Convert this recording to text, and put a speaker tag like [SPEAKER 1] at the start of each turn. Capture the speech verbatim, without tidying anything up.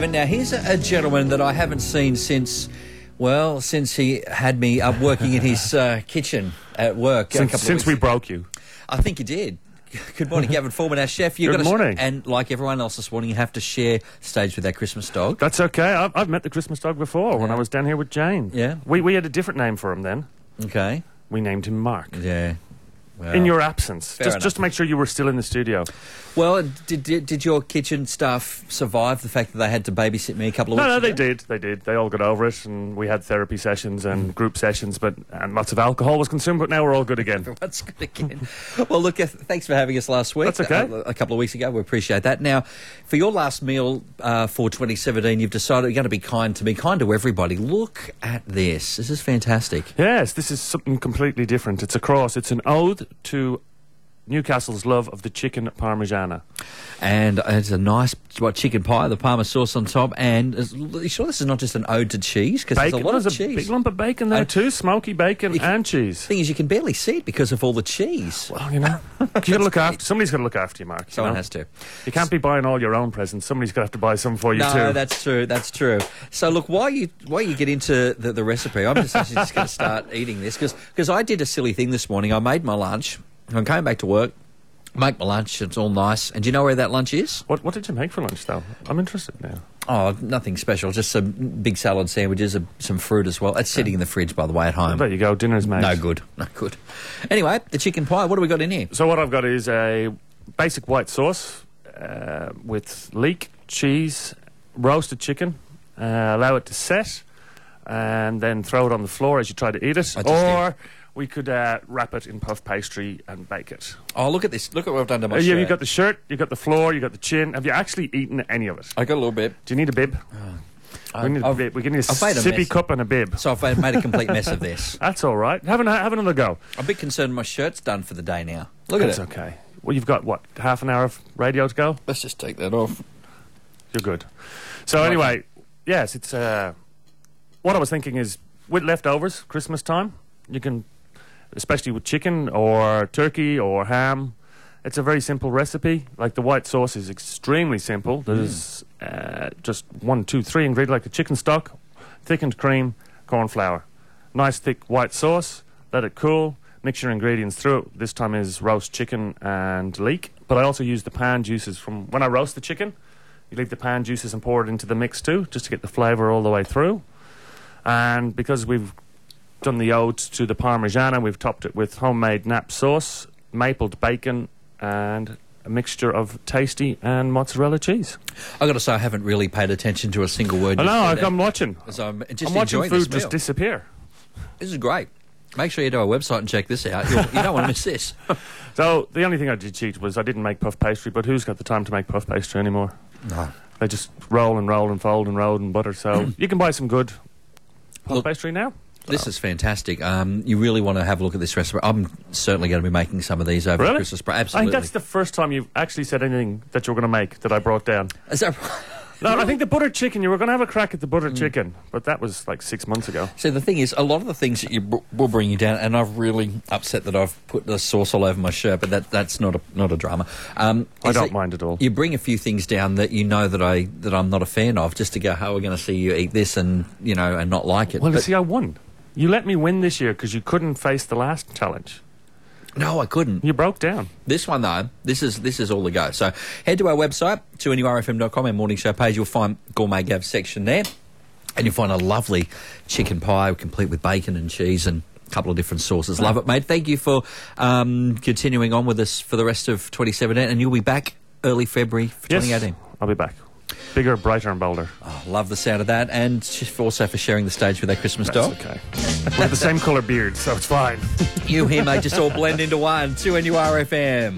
[SPEAKER 1] But now here's a, a gentleman that I haven't seen since, well, since he had me up working in his uh, kitchen at work.
[SPEAKER 2] Since, since we broke you.
[SPEAKER 1] I think you did. Good morning, Gavin Foreman, our chef. You've
[SPEAKER 2] Good
[SPEAKER 1] got
[SPEAKER 2] morning.
[SPEAKER 1] To, and like everyone else this morning, you have to share stage with our Christmas dog.
[SPEAKER 2] That's okay. I've, I've met the Christmas dog before when
[SPEAKER 1] Yeah.
[SPEAKER 2] I was down here with Jane.
[SPEAKER 1] Yeah.
[SPEAKER 2] We we had a different name for him then.
[SPEAKER 1] Okay.
[SPEAKER 2] We named him Mark.
[SPEAKER 1] Yeah. Well,
[SPEAKER 2] In your absence.
[SPEAKER 1] fair
[SPEAKER 2] Just
[SPEAKER 1] enough.
[SPEAKER 2] just to make sure you were still in the studio.
[SPEAKER 1] Well, did, did did your kitchen staff survive the fact that they had to babysit me a couple of
[SPEAKER 2] No,
[SPEAKER 1] weeks
[SPEAKER 2] no,
[SPEAKER 1] ago?
[SPEAKER 2] they did. They did. They all got over it, and we had therapy sessions and group sessions, but and lots of alcohol was consumed, but now we're all good again.
[SPEAKER 1] That's good again. Well, look, uh, thanks for having us last week.
[SPEAKER 2] That's okay.
[SPEAKER 1] Uh, a couple of weeks ago. We appreciate that. Now, for your last meal uh, for twenty seventeen, you've decided you're going to be kind to me, kind to everybody. Look at this. This is fantastic.
[SPEAKER 2] Yes, this is something completely different. It's a cross. It's an ode to Newcastle's love of the chicken parmigiana.
[SPEAKER 1] And it's a nice what, chicken pie, the parma sauce on top. And is, you sure this is not just an ode to cheese? Because there's a
[SPEAKER 2] Bacon.
[SPEAKER 1] lot
[SPEAKER 2] There's
[SPEAKER 1] of
[SPEAKER 2] a
[SPEAKER 1] cheese.
[SPEAKER 2] big lump of bacon there
[SPEAKER 1] I-
[SPEAKER 2] too. Smoky bacon
[SPEAKER 1] You can-
[SPEAKER 2] and cheese.
[SPEAKER 1] The thing is, you can barely see it because of all the cheese.
[SPEAKER 2] Well, you know, you got to look after. Somebody's got to look after you, Mark. you
[SPEAKER 1] Someone
[SPEAKER 2] know?
[SPEAKER 1] has to.
[SPEAKER 2] You can't be buying all your own presents. Somebody's got to have to buy some for you
[SPEAKER 1] No,
[SPEAKER 2] too.
[SPEAKER 1] that's true. That's true. So, look, while you while you get into the, the recipe, I'm just actually just going to start eating this because I did a silly thing this morning. I made my lunch. I came back to work, make my lunch. It's all nice. And do you know where that lunch is?
[SPEAKER 2] What What did you make for lunch, though? I'm interested now.
[SPEAKER 1] Oh, nothing special. Just some big salad sandwiches, uh, some fruit as well. It's sitting in the fridge, by the way, at home.
[SPEAKER 2] There you go. Dinner's made.
[SPEAKER 1] No good. No good. Anyway, the chicken pie. What do we got in here?
[SPEAKER 2] So what I've got is a basic white sauce uh, with leek, cheese, roasted chicken. Uh, allow it to set, and then throw it on the floor as you try to eat it.
[SPEAKER 1] I just
[SPEAKER 2] Or we could uh, wrap it in puff pastry and bake it.
[SPEAKER 1] Oh, look at this. Look at what I've done to my
[SPEAKER 2] Uh, you,
[SPEAKER 1] shirt.
[SPEAKER 2] you got the shirt, you got the floor, you got the chin. Have you actually eaten any of it?
[SPEAKER 1] I got a little bit.
[SPEAKER 2] Do you need a bib? we need a
[SPEAKER 1] I've-
[SPEAKER 2] bib. We can need a
[SPEAKER 1] I've made a
[SPEAKER 2] sippy
[SPEAKER 1] mess.
[SPEAKER 2] cup and a bib.
[SPEAKER 1] So I've made a complete mess of this.
[SPEAKER 2] That's all right. Have, an, have another go.
[SPEAKER 1] I'm a bit concerned my shirt's done for the day now. Look
[SPEAKER 2] That's
[SPEAKER 1] at it.
[SPEAKER 2] okay. Well, you've got, what, half an hour of radio to go?
[SPEAKER 1] Let's just take that off.
[SPEAKER 2] You're good. So
[SPEAKER 1] Right.
[SPEAKER 2] anyway, yes, it's... Uh, what I was thinking is, with leftovers, Christmas time, you can, especially with chicken or turkey or ham, it's a very simple recipe. Like, the white sauce is extremely simple. There's uh, just one, two, three ingredients, like the chicken stock, thickened cream, corn flour. Nice thick white sauce, let it cool, mix your ingredients through it. This time is roast chicken and leek. But I also use the pan juices from... When I roast the chicken, you leave the pan juices and pour it into the mix too, just to get the flavour all the way through. And because we've done the ode to the Parmigiana, we've topped it with homemade nap sauce, mapled bacon, and a mixture of tasty and mozzarella cheese.
[SPEAKER 1] I got to say, I haven't really paid attention to a single word.
[SPEAKER 2] I
[SPEAKER 1] you
[SPEAKER 2] know,
[SPEAKER 1] said
[SPEAKER 2] I'm
[SPEAKER 1] there,
[SPEAKER 2] watching.
[SPEAKER 1] 'cause I'm just
[SPEAKER 2] I'm watching
[SPEAKER 1] enjoying
[SPEAKER 2] food
[SPEAKER 1] this meal.
[SPEAKER 2] just disappear.
[SPEAKER 1] This is great. Make sure you do our website and check this out. You'll, you don't want to miss this.
[SPEAKER 2] So the only thing I did cheat was I didn't make puff pastry, but who's got the time to make puff pastry anymore?
[SPEAKER 1] No.
[SPEAKER 2] They just roll and roll and fold and roll and butter. So you can buy some good puff
[SPEAKER 1] Look,
[SPEAKER 2] pastry now.
[SPEAKER 1] This is fantastic. Um, you really want to have a look at this recipe. I'm certainly going to be making some of these over
[SPEAKER 2] Really?
[SPEAKER 1] Christmas break.
[SPEAKER 2] I
[SPEAKER 1] Absolutely.
[SPEAKER 2] think that's the first time you've actually said anything that you were going to make that I brought down.
[SPEAKER 1] Is that
[SPEAKER 2] No, I think the buttered chicken, you were going to have a crack at the
[SPEAKER 1] Mm.
[SPEAKER 2] buttered chicken, but that was like six months ago.
[SPEAKER 1] So the thing is, a lot of the things that you br- will bring you down, and I've really upset that I've put the sauce all over my shirt, but that that's not a not a drama. Um,
[SPEAKER 2] I
[SPEAKER 1] is
[SPEAKER 2] don't
[SPEAKER 1] that
[SPEAKER 2] mind at all.
[SPEAKER 1] You bring a few things down that you know that I that I'm not a fan of, just to go, how are we going to see you eat this and you know and not like it?
[SPEAKER 2] Well, you
[SPEAKER 1] But-
[SPEAKER 2] see, I won. You let me win this year because you couldn't face the last challenge.
[SPEAKER 1] no, I couldn't.
[SPEAKER 2] You broke down.
[SPEAKER 1] This one though, this is this is all the go. So head to our website, two N U R F M dot com, our morning show page. You'll find Gourmet Gav section there, and you'll find a lovely chicken pie complete with bacon and cheese and a couple of different sauces. Love it, mate. Thank you for um, continuing on with us for the rest of twenty seventeen, and you'll be back early February for
[SPEAKER 2] Yes,
[SPEAKER 1] twenty eighteen.
[SPEAKER 2] I'll be back. Bigger, brighter and bolder.
[SPEAKER 1] Oh, love the sound of that, and just also for sharing the stage with our Christmas dog.
[SPEAKER 2] That's okay. We have the same colour beard, so it's fine.
[SPEAKER 1] You here, mate, just all blend into one. two N U R F M.